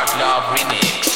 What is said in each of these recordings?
Dark Love Remix.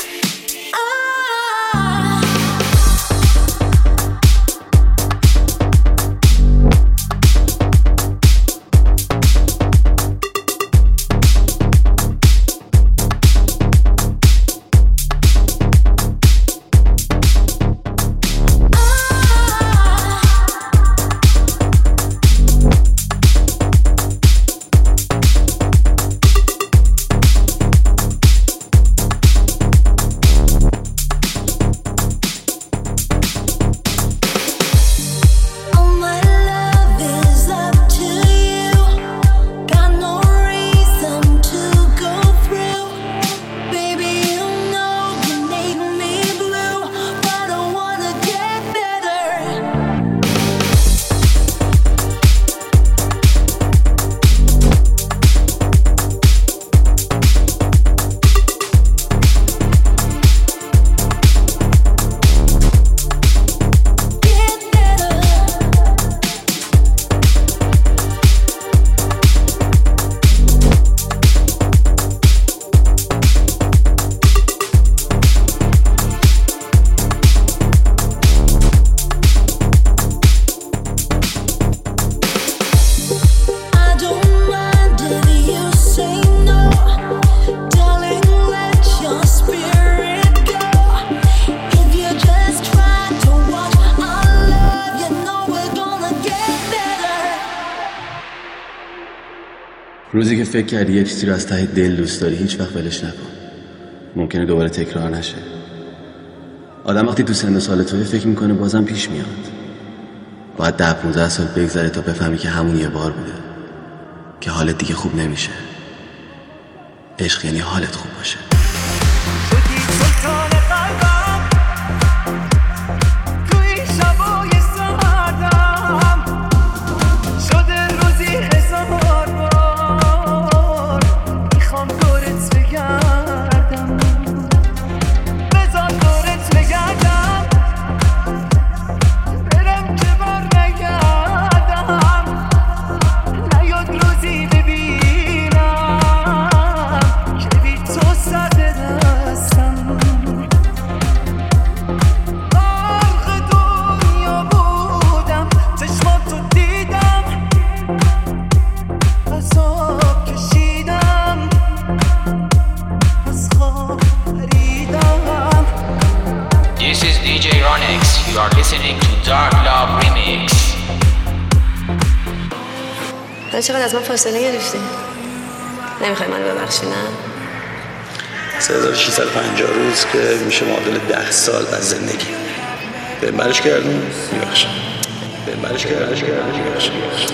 روزی که فکر کردی یه چیزی رو از ته دل دوست داری هیچ وقت ولش نکن. ممکنه دوباره تکرار نشه. آدم وقتی تو سن و سال توی فکر میکنه بازم پیش میاد. باید 10-15 سال بگذره تا بفهمی که همون یه بار بوده، که حالت دیگه خوب نمیشه. عشق یعنی حالت خوب باشه. This is DJ Ronix. You are listening to Dark Love Remix. چقدر از من فاصله گرفتی؟ نمیخوای منو ببخشی نه؟ 3650 روز که میشه معادل 10 سال از زندگی. به برش کردم میبخشم. به برش کردم میبخشم.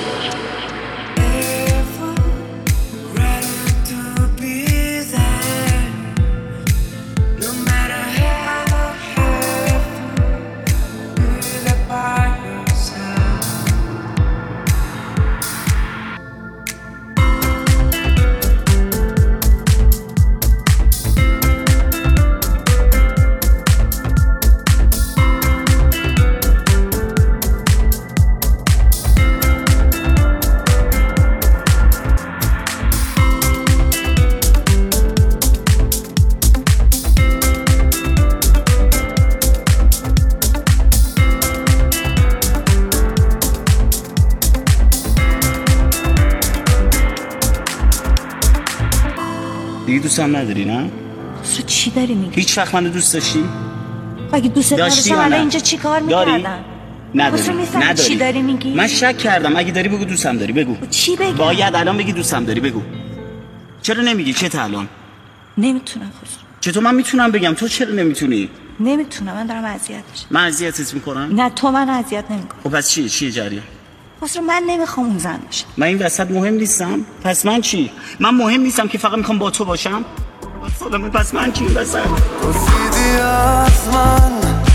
دیگه دوستم نداری نه؟ تو چی داری میگی؟ هیچ وقت منو دوست داشتی؟ اگه دوست داشتم الان اینجا چی کار میکردم؟ نداری. چی داری میگی؟ من شک کردم. اگه داری بگو دوستم داری. بگو. چی بگم؟ باید الان بگی دوستم داری. بگو. چرا نمیگی؟ چه الان؟ نمیتونم خسرو. چطور من میتونم بگم؟ تو چرا نمیتونی؟ نمیتونم. من دارم اذیت میشم. من اذیتت میکنم؟ نه تو من اذیت نمیکنی. خب پس چیه جریان؟ خسرو من نمیخوام اون زن باشم. من این وسط مهم نیستم؟ پس من چی؟ من مهم نیستم که فقط میخوام با تو باشم؟ پس من چی این وسط؟ پرسیدی از من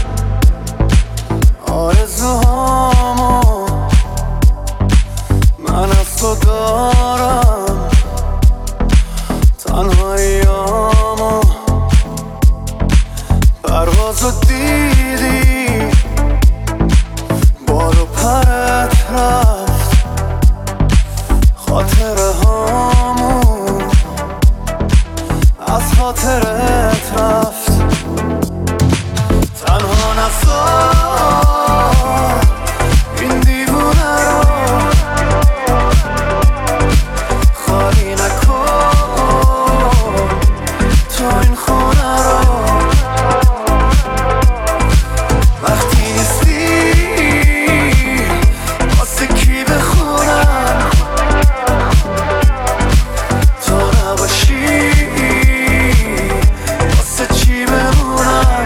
آرزوهامو، من از تو دارم تنهاییامو، پروازو دیدی بال و پرت رفت خاطره هامون، از خاطره خاطرت رفت تنها نسار این دیوونه رو خالی نکن تو این خونه رو وقتی نیستی واسه کی بخونم تو نباشی واسه چی بمونم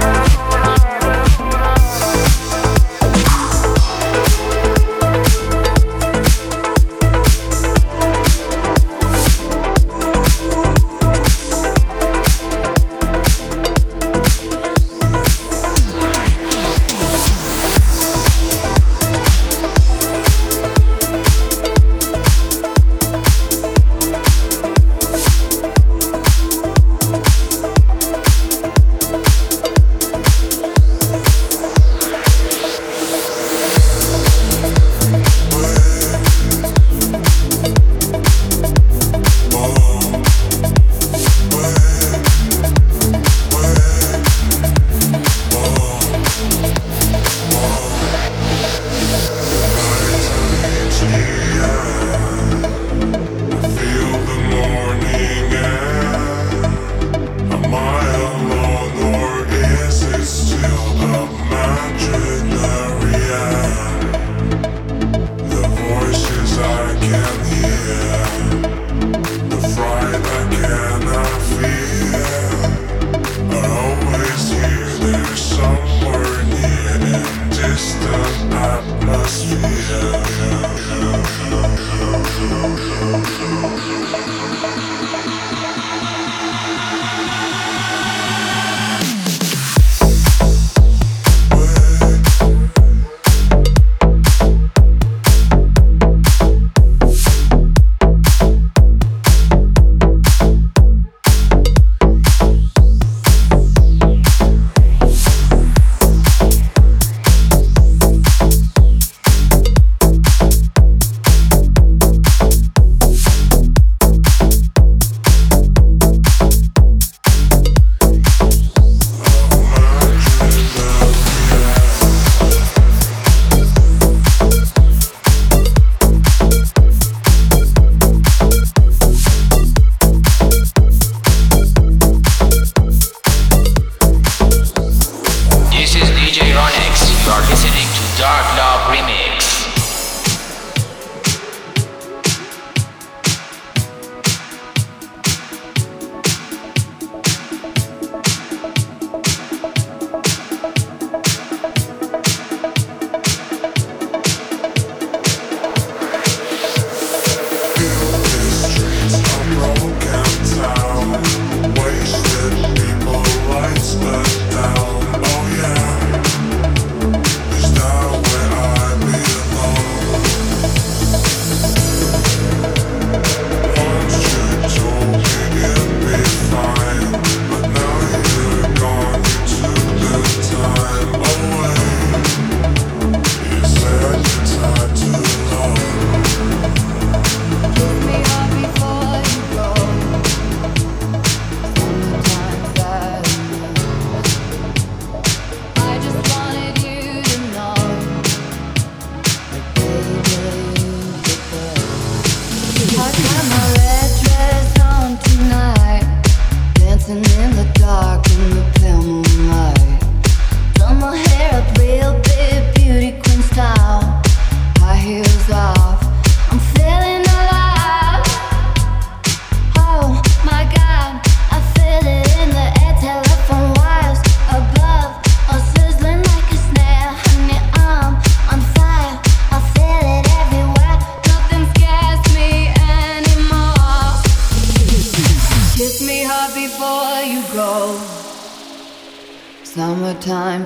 Summertime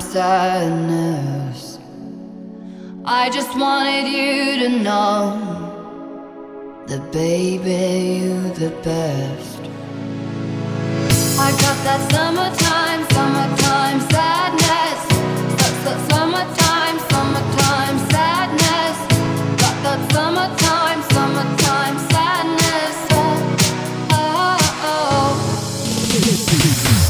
sadness. I just wanted you to know that baby, you're the best. I got that summertime sadness. Summertime sadness. Got that summertime sadness. Oh, oh, oh.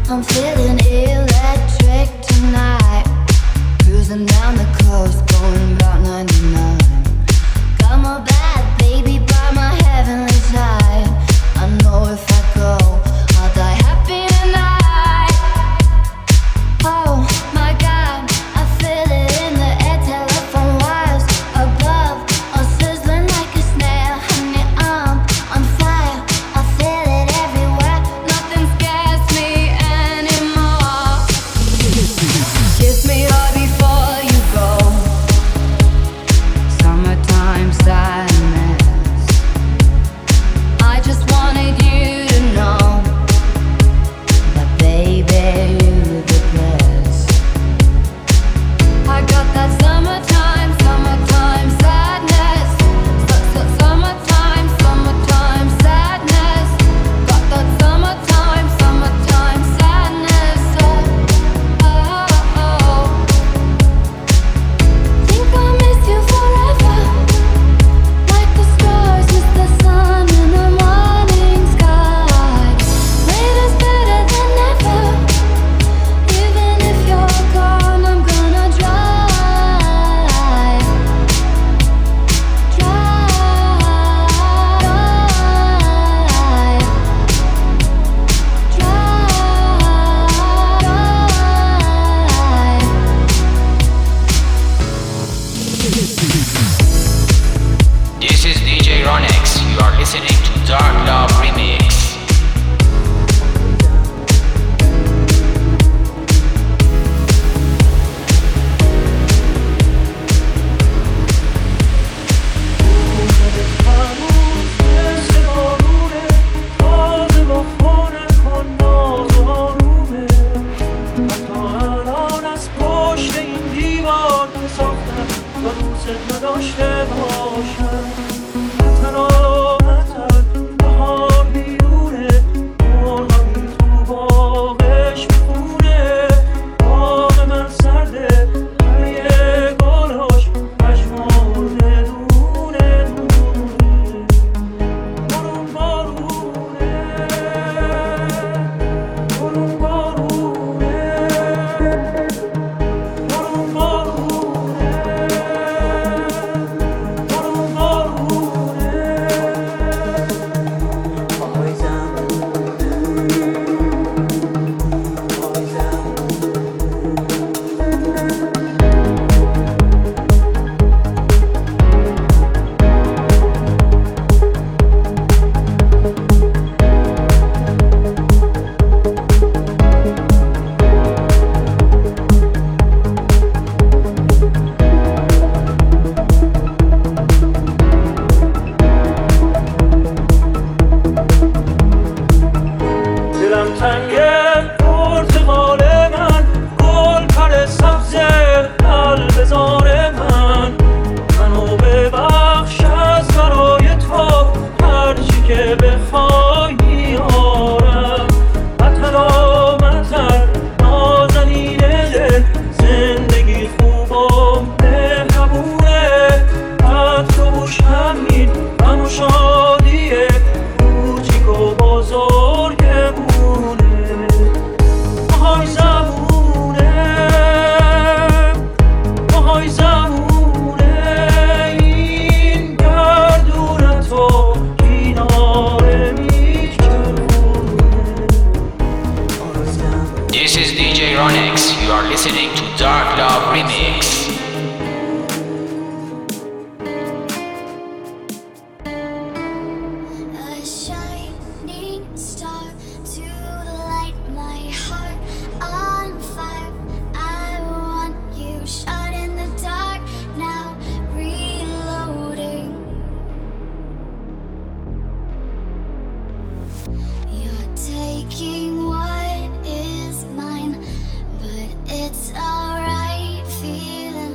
I'm feeling electric tonight. Cruising down the coast, going about 99. Got my bad baby by my heavenly side. I know if I go, I'll die happy tonight. Oh my God, I feel it in the air, telephone wires above, all sizzling like a snare. Honey, I'm on fire, I feel it everywhere. Nothing scares me anymore. Kiss me hard before you go. Summertime sadness. I just wanted you to know that baby, you're the best. I got that summertime sadness. Summertime sadness. Got that summertime sadness. Oh. Think I'll miss you forever, like the stars miss the sun in the morning sky. Later's better than never. Even if you're gone, I'm gonna drive. This is DJ Ronex. You are listening to Dark Love Remix. نداشته باشم تنها بهار بیرونه مرغمی تو باغش میخونه باغ من سرده همه گلاش پژمرده دونه برون بارونه برون بارونه برون بارونه دلم تنگه پرتقال من گل پر سبز قلب زار منو ببخش از برای تو هرچی که بخوای میارم وطن نازنین دل زندگی خوب و مهربونه از تو بوش همین غم و شادیه کوچیک و بزرگمونه ماهای زمونه این گردون تو کنار میچرخونه. This is DJ Ronex. You are listening to Dark Love Remix. A shining star to light my heart on fire. I want you shot in the dark now, reloading. You're taking what is mine, but it's alright, feeling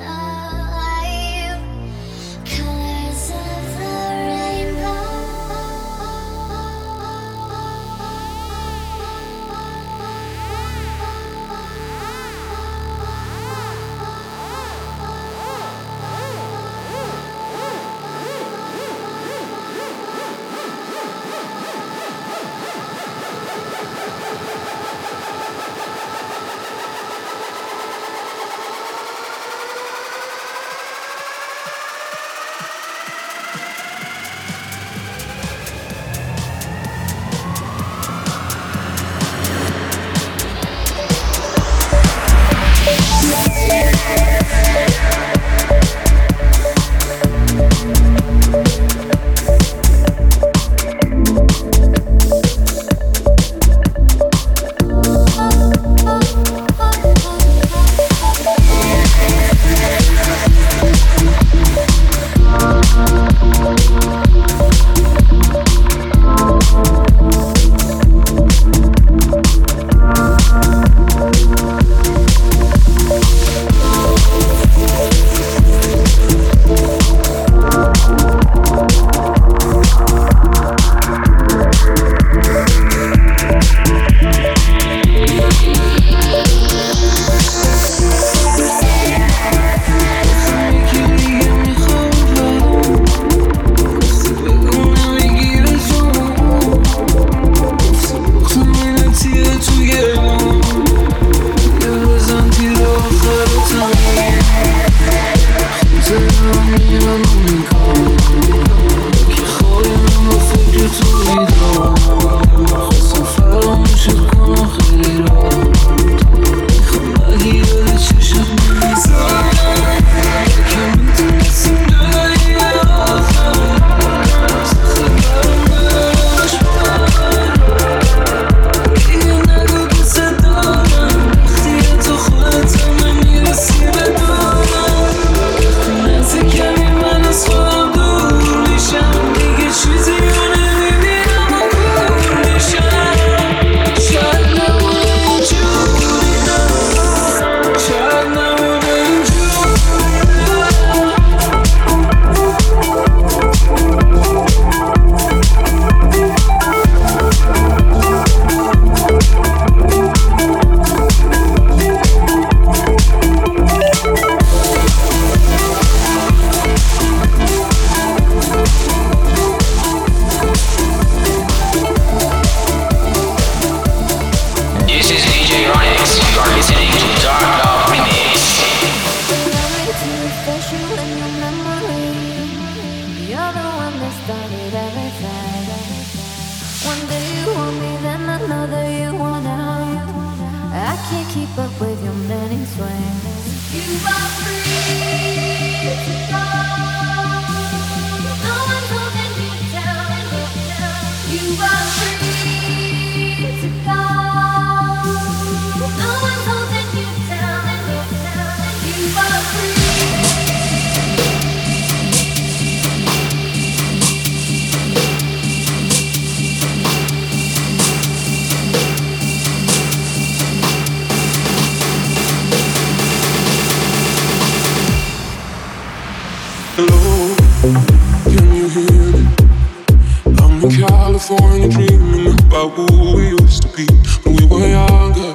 California, dreaming about who we used to be when we were younger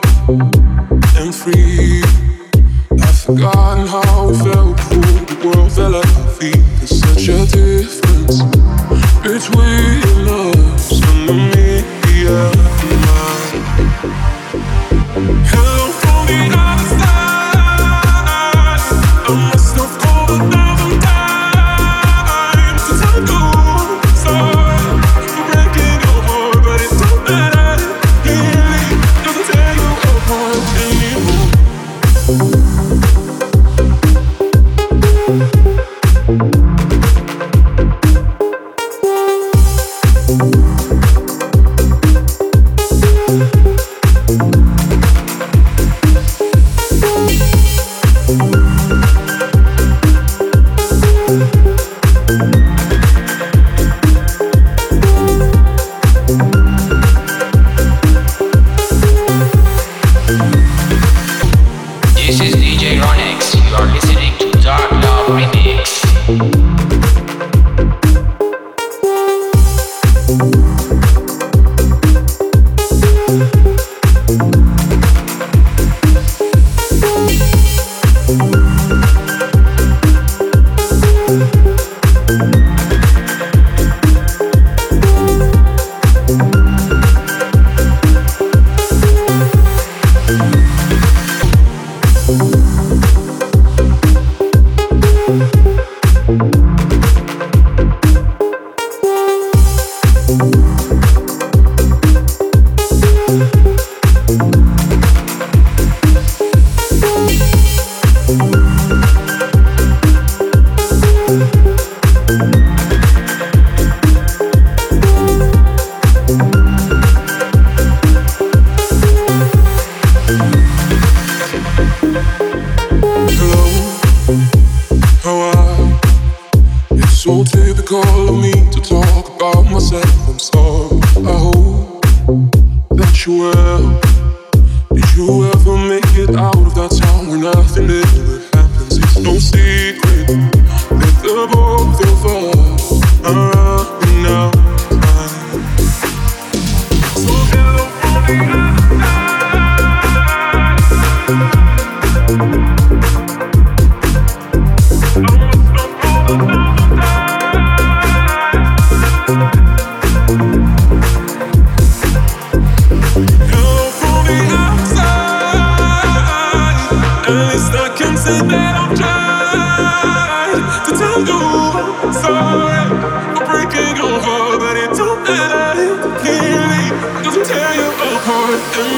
and free. I've forgotten how we felt before the world fell at our feet. There's such a difference between us and the media and mine. Hello from the other side. I must have called 1,000 times to tell you sorry. So typical of me to talk about myself. I'm sorry. I hope that you will. Did you ever make it out of that town where nothing ever happens? It's no secret that the both of us are running out of time. So hello from the other side. Hello from the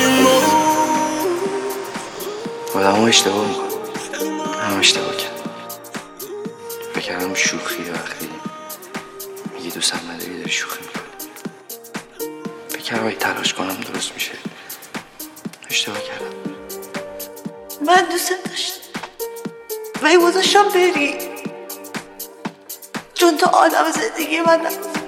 آدم ها اشتباه میکنم، هم اشتباه کرد. بکردم شوخی وقتی میگی دوستم نداری داری شوخی میکنی. بکردم اگه تلاش کنم درست میشه. اشتباه کردم. من دوست داشتم ولی گذاشتم بری چون تو آدم زندگی من نبودی.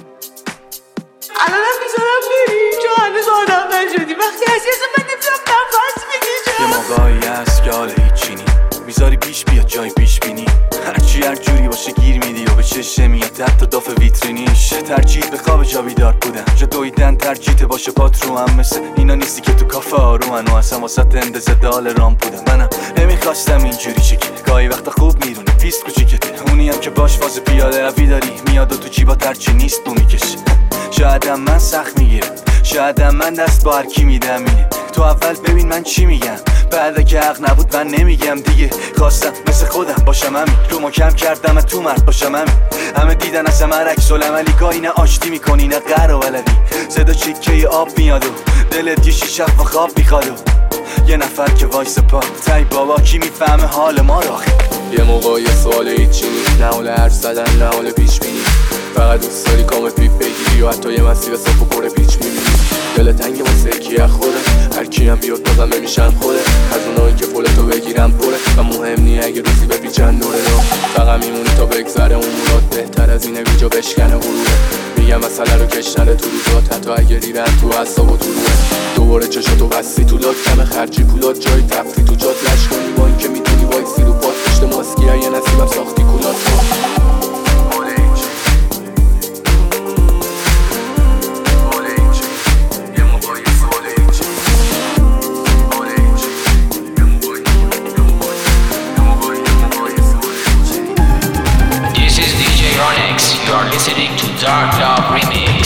الانم میذارم بری چون هنوز آدم نشدی. وقتی هستی اصلا من نمیتونم نفس بکشم. یه موقعی هست که حالا هیچی نی میذاری پیش بیاد جای پیش بینی. هرچی هر جوری باشه گیر میدی و به چشم میاد حتی داف ویترینیش. ترجیح به خواب جا بیدار بودن جا دویدن ترجیح باشه پات رو هم مثل اینا نیستی که تو کافه آرومن و اصلا واسه اندازه دال رام بودم. منم نمیخواستم اینجوری چکی گاهی وقتا خوب میدونی پیست کوچیکته اونی هم که باش فاز پیاده روی داری میاد و تو جیبا ترچی نیست دو میکشه. شایدم من سخت میگیرم شایدم من دست با هر کی میدم اینه. تو اول ببین من چی میگم بعد که حق نبود من نمیگم دیگه. خواستم مثل خودم باشم همین رو ما کم کردم تو مرد باشم همین. همه دیدن از من عکس العملی گاهی نه آشتی میکنی نه قهر و ولدی. صدا چیکه آب میاد و دلت یه شیشه و خواب میخواد و یه نفر که وایس پا تای بابا کی میفهمه حال ما رو. یه موقع یه سوال هیچی نیست نه حال حرف زدن نه حال پیش بینی. فقط دوست داری کام پیپ بگیری و حتی یه مسیر صاف و پر پیچ میبینی. دل تنگ واسه کی از خوده هر کی هم بیاد بازم نمیشم خوده. از اونایی که پولتو بگیرم پره و مهم نی اگه روزی بپیچن دوره رو. فقط میمونی تا بگذره اون مراد بهتر از اینه بیجا بشکنه غروره. میگم مسئله رو کشنه تو روزات حتی اگه ریرن تو اعصاب و تو روه. دوباره چشاتو بستی تو لاک کم خرجی پولات جای تفتی تو جات لش کنی با این که میتونی وایسی رو پات پشت ماسکی یه نسیبم ساختی کولات You are listening to Dark Love Remix.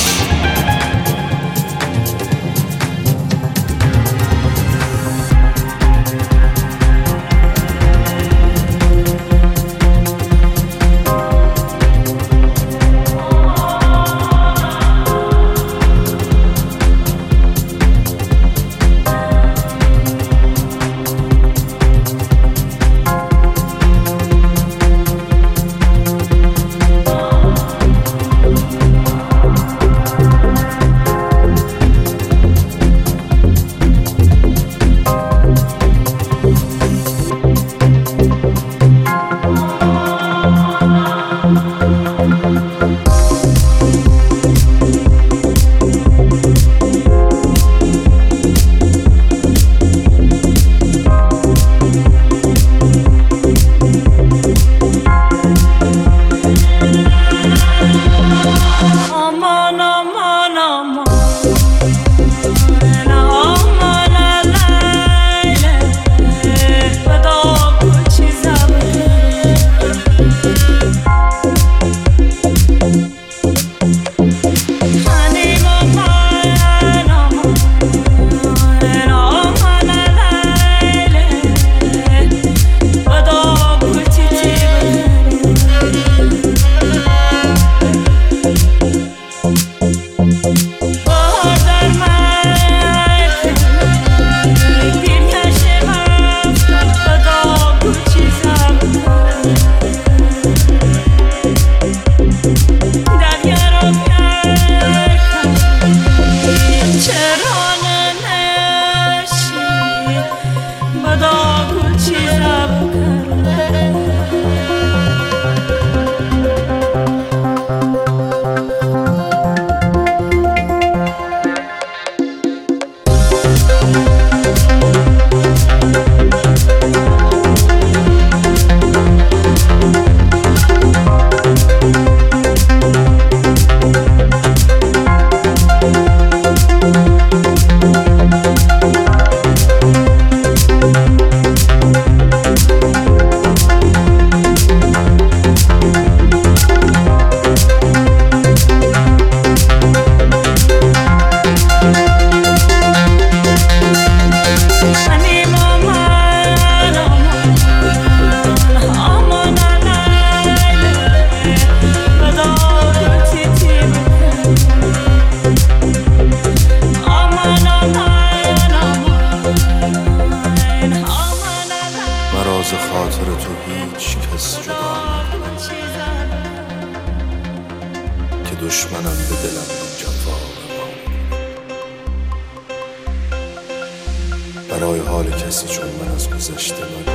برای حال کسی چون من از گذشته من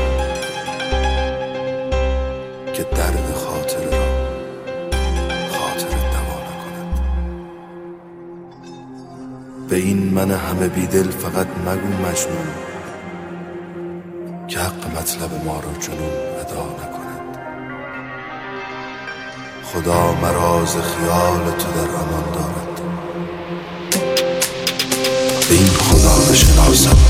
که درد خاطر را خاطر دوا نکند. به این من همه بیدل فقط مگو مجنون که حق مطلب ما را جنون ادا نکند. خدا مرا ز خیال تو در امان دارد، به این خدا بشناسم